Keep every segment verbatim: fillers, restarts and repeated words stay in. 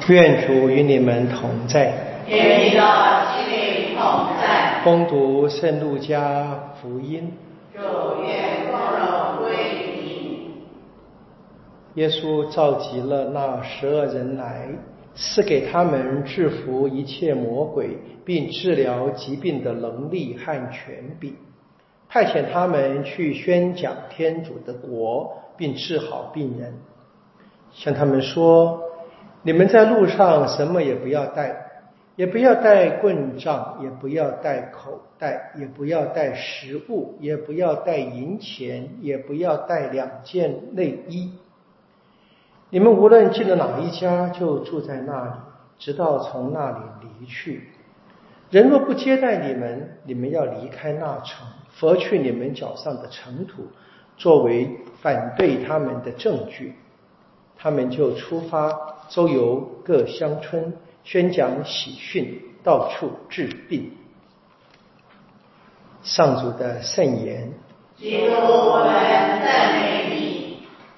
愿主与你们同在， 愿你的心灵同在。 恭读圣路加福音。 主愿光荣归你。 耶稣召集了那十二人来，赐给他们制服一切魔鬼，并治疗疾病的能力和权柄，派遣他们去宣讲天主的国，并治好病人。向他们说，你们在路上什么也不要带，也不要带棍杖，也不要带口袋，也不要带食物，也不要带银钱，也不要带两件内衣。你们无论进了哪一家，就住在那里，直到从那里离去。人若不接待你们，你们要离开那城，拂去你们脚上的尘土，作为反对他们的证据。他们就出发，周游各乡村，宣讲喜讯，到处治病。上主的圣言。 基督，我们赞美你。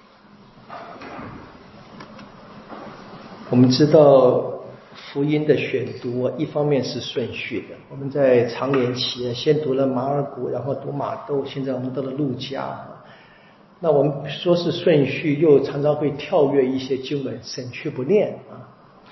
我们知道福音的选读一方面是顺序的，我们在常年期先读了马尔谷，然后读马窦，现在我们到了路加。那我们说是顺序，又常常会跳跃一些经文，省去不念啊。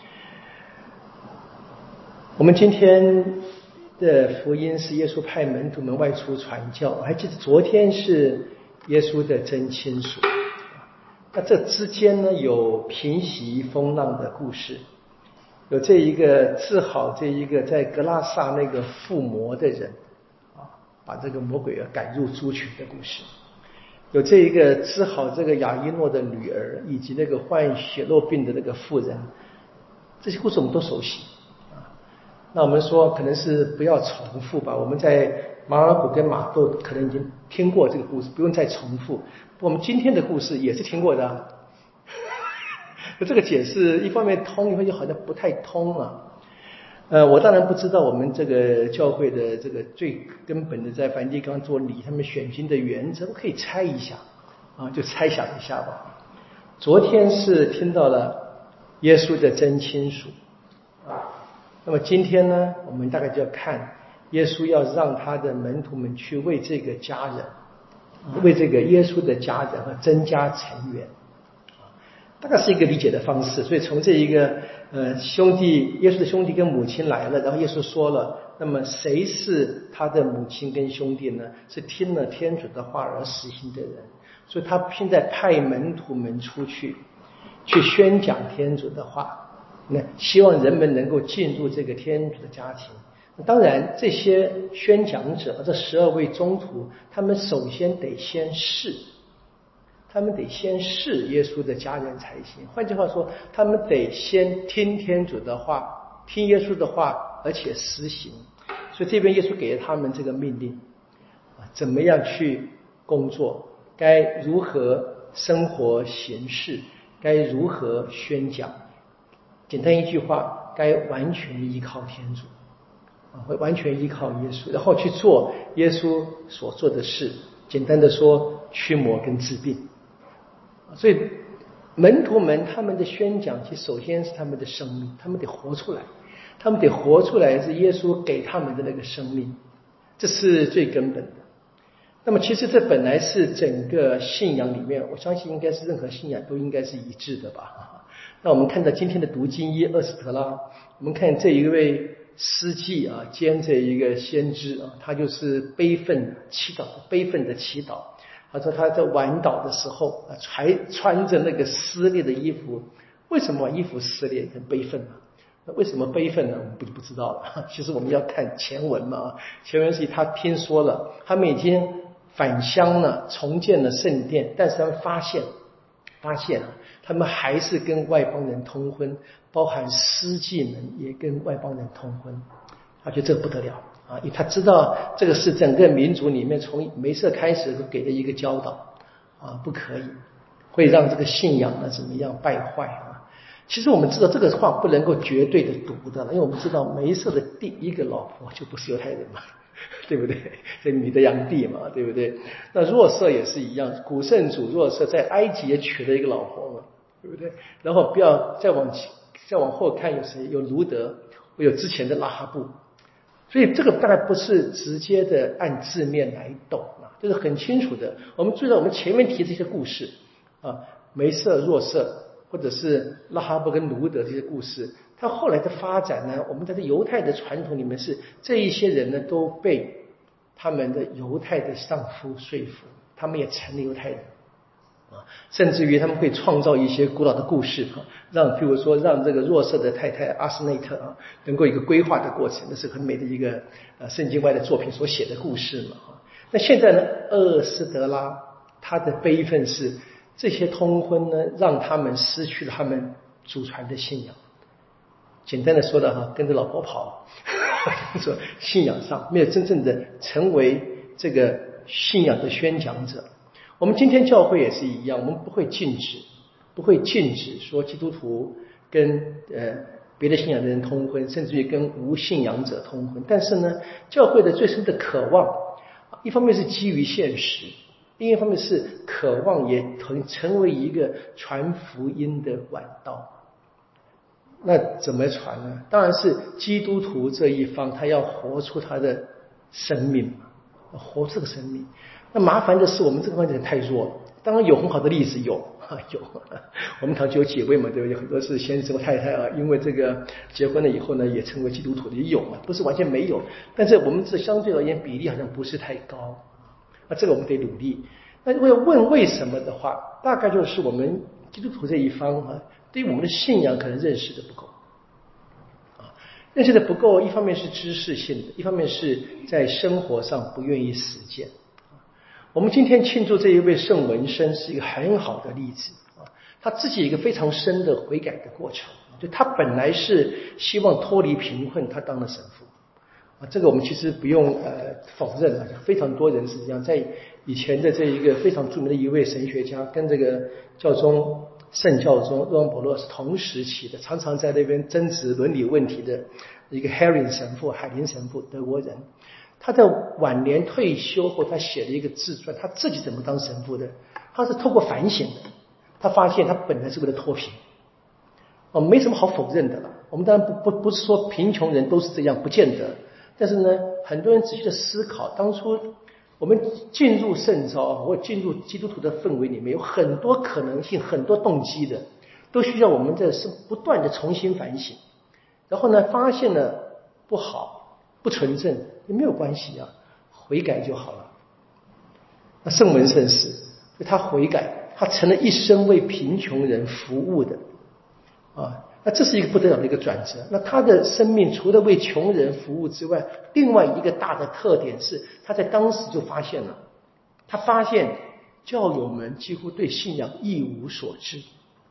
我们今天的福音是耶稣派门徒们外出传教，我还记得昨天是耶稣的真亲属。那这之间呢，有平息风浪的故事，有这一个治好这一个在格拉萨那个附魔的人啊，把这个魔鬼赶入猪群的故事。有这一个治好这个亚伊诺的女儿，以及那个患血肉病的那个妇人，这些故事我们都熟悉啊。那我们说可能是不要重复吧，我们在马尔谷跟马窦可能已经听过这个故事，不用再重复。我们今天的故事也是听过的啊。这个解释一方面通，一方面好像不太通啊。呃，我当然不知道我们这个教会的这个最根本的在梵蒂冈做礼他们选经的原则，我可以猜一下啊，就猜想一下吧。昨天是听到了耶稣的真亲属啊，那么今天呢，我们大概就要看耶稣要让他的门徒们去为这个家人，为这个耶稣的家人和增加成员。大概是一个理解的方式，所以从这一个呃兄弟，耶稣的兄弟跟母亲来了，然后耶稣说了，那么谁是他的母亲跟兄弟呢？是听了天主的话而实行的人，所以他现在派门徒们出去，去宣讲天主的话，那希望人们能够进入这个天主的家庭。当然，这些宣讲者，这十二位宗徒，他们首先得先试。他们得先是耶稣的家人才行。换句话说，他们得先听天主的话，听耶稣的话，而且实行。所以这边耶稣给了他们这个命令啊，怎么样去工作，该如何生活行事，该如何宣讲。简单一句话，该完全依靠天主啊，会完全依靠耶稣，然后去做耶稣所做的事。简单的说，驱魔跟治病。所以门徒们他们的宣讲，其实首先是他们的生命，他们得活出来，他们得活出来是耶稣给他们的那个生命，这是最根本的。那么其实这本来是整个信仰里面，我相信应该是任何信仰都应该是一致的吧。那我们看到今天的读经一厄斯特拉，我们看这一位司祭啊，兼这一个先知啊，他就是悲愤祈祷，悲愤的祈祷。他说他在晚祷的时候还穿着那个撕裂的衣服，为什么衣服撕裂很悲愤呢？那为什么悲愤呢？我们不就不知道了。其实我们要看前文嘛，前文是他听说了他们已经返乡了，重建了圣殿，但是他们发现发现他们还是跟外邦人通婚，包含司祭们也跟外邦人通婚。他觉得这个不得了啊，因为他知道这个是整个民族里面从梅瑟开始都给的一个教导啊，不可以，会让这个信仰呢怎么样败坏啊。其实我们知道这个话不能够绝对的读的，因为我们知道梅瑟的第一个老婆就不是犹太人嘛，对不对？这米德扬地嘛，对不对？那若瑟也是一样，古圣主若瑟在埃及也娶了一个老婆嘛，对不对？然后不要再往再往后看有谁？有卢德，有之前的拉哈布。所以这个当然不是直接的按字面来懂啊，就是很清楚的。我们注意到我们前面提这些故事啊，梅瑟、若瑟，或者是拉哈布跟卢德这些故事，它后来的发展呢，我们在这犹太的传统里面是这一些人呢都被他们的犹太的丧夫说服，他们也成了犹太人。甚至于他们会创造一些古老的故事啊，让譬如说让这个弱色的太太阿斯内特啊，能够一个规划的过程，那是很美的一个呃圣经外的作品所写的故事嘛。那现在呢，厄斯德拉他的悲愤是这些通婚呢，让他们失去了他们祖传的信仰。简单的说了哈，跟着老婆跑，说信仰上没有真正的成为这个信仰的宣讲者。我们今天教会也是一样，我们不会禁止，不会禁止说基督徒跟呃别的信仰的人通婚，甚至于跟无信仰者通婚。但是呢，教会的最深的渴望，一方面是基于现实，另一方面是渴望也成成为一个传福音的管道。那怎么传呢？当然是基督徒这一方，他要活出他的生命，活出这个生命。那麻烦的是我们这个方面太弱了。当然有很好的例子，有有，我们堂就有几位嘛，对不对？很多是先生太太啊，因为这个结婚了以后呢，也成为基督徒的，也有嘛，不是完全没有。但是我们这相对而言比例好像不是太高，那这个我们得努力。那如果要问为什么的话，大概就是我们基督徒这一方啊，对于我们的信仰可能认识的不够。认识的不够，一方面是知识性的，一方面是在生活上不愿意实践。我们今天庆祝这一位圣文生是一个很好的例子啊，他自己有一个非常深的悔改的过程，就他本来是希望脱离贫困，他当了神父啊，这个我们其实不用呃否认啊，非常多人实际上在以前的这一个非常著名的一位神学家，跟这个教宗圣教宗若望保禄是同时期的，常常在那边争执伦理问题的一个 Herring 神父，海林神父，德国人。他在晚年退休后，他写了一个自传，他自己怎么当神父的。他是透过反省的，他发现他本来是为了脱贫，哦，没什么好否认的了。我们当然不不不是说贫穷人都是这样，不见得。但是呢，很多人仔细的思考，当初我们进入圣召或进入基督徒的氛围里面，有很多可能性、很多动机的，都需要我们在是不断的重新反省。然后呢，发现了不好。不纯正也没有关系啊，悔改就好了。那圣文圣士，他悔改，他成了一生为贫穷人服务的啊，那这是一个不得了的一个转折。那他的生命除了为穷人服务之外，另外一个大的特点是，他在当时就发现了，他发现教友们几乎对信仰一无所知。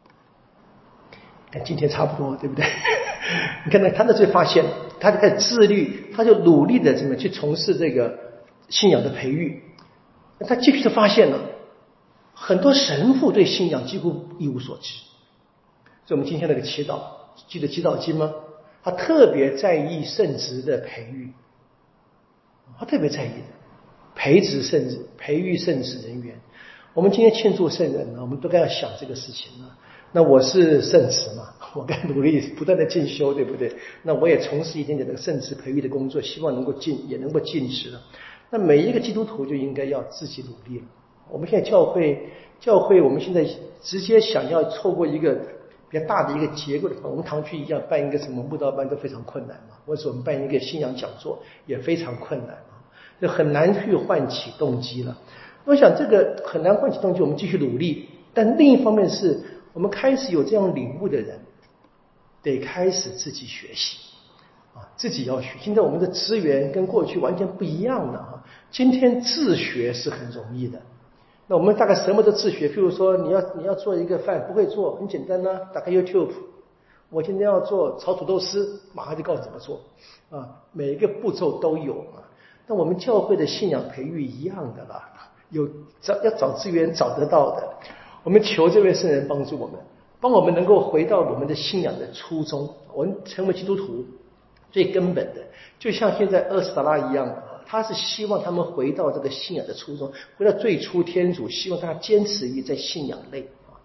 跟今天差不多，对不对？你看，他那就发现，他在自律，他就努力的怎么去从事这个信仰的培育。他继续的发现了，很多神父对信仰几乎一无所知。所以我们今天那个祈祷，记得祈祷经吗？他特别在意圣职的培育，他特别在意的培植圣职、培育圣职人员。我们今天庆祝圣人呢，我们都该要想这个事情了。那我是圣职嘛，我该努力不断的进修，对不对？那我也从事一点点这个圣职培育的工作，希望能够进，也能够进职了。那每一个基督徒就应该要自己努力了。我们现在教会，教会我们现在直接想要透过一个比较大的一个结构的，我们堂区一样办一个什么慕道班都非常困难嘛，或者我们办一个信仰讲座也非常困难啊，就很难去唤起动机了。我想这个很难唤起动机，我们继续努力。但另一方面是，我们开始有这样领悟的人，得开始自己学习啊，自己要学。现在我们的资源跟过去完全不一样了啊。今天自学是很容易的，那我们大概什么都自学。譬如说，你要你要做一个饭不会做，很简单呢、啊，打开 YouTube， 我今天要做炒土豆丝，马上就告诉怎么做啊，每一个步骤都有啊。那我们教会的信仰培育一样的啦，有找要找资源找得到的。我们求这位圣人帮助我们，帮我们能够回到我们的信仰的初衷。我们成为基督徒最根本的，就像现在厄斯达拉一样，他是希望他们回到这个信仰的初衷，回到最初天主希望大家坚持于在信仰内。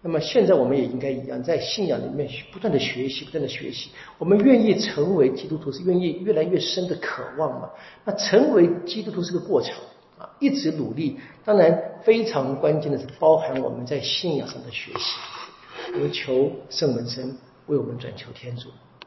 那么现在我们也应该一样，在信仰里面不断的学习，不断的学习。我们愿意成为基督徒，是愿意越来越深的渴望嘛？那成为基督徒是个过程啊，一直努力。当然，非常关键的是包含我们在信仰上的学习。我们求圣门生为我们转求天主。